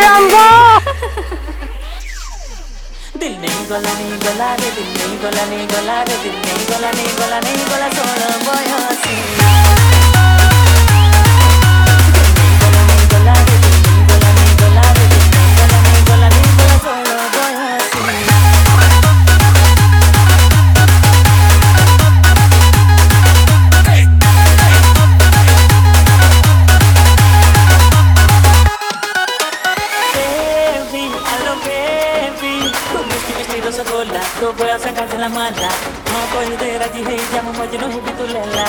अम्बा दिल नहीं गला नहीं गला रे दिल नहीं गला नहीं गला रे दिल नहीं गला नहीं गला नहीं गला सोना बयासी तो voy a sacarte la mala no puedo de allí hey llamo yo no he tu lela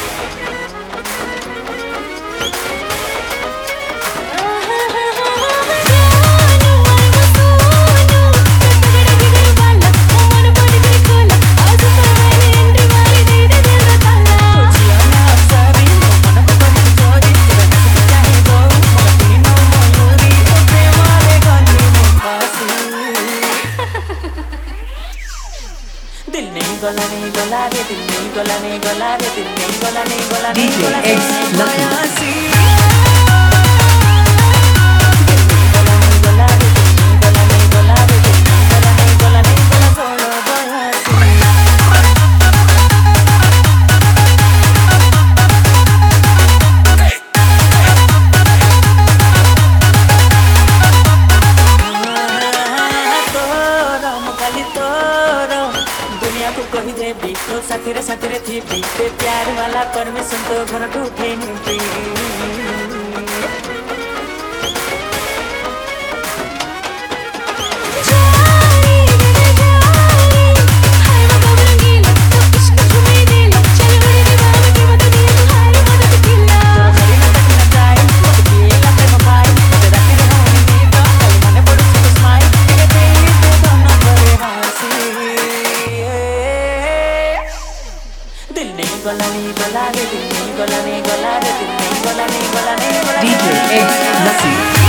दिल नहीं गला नहीं गला रे दिल नहीं गला नहीं गला रे दिल नहीं गला नहीं गला नहीं गला बयासी तू कही देवी तो साथी रे थी ते प्यार वाला परमिशन तो घर उठे नहीं दिल नहीं गला नहीं गला रे दिल नहीं गला नहीं गला रे दिल नहीं गला नहीं गला नहीं गला DJ X Lucky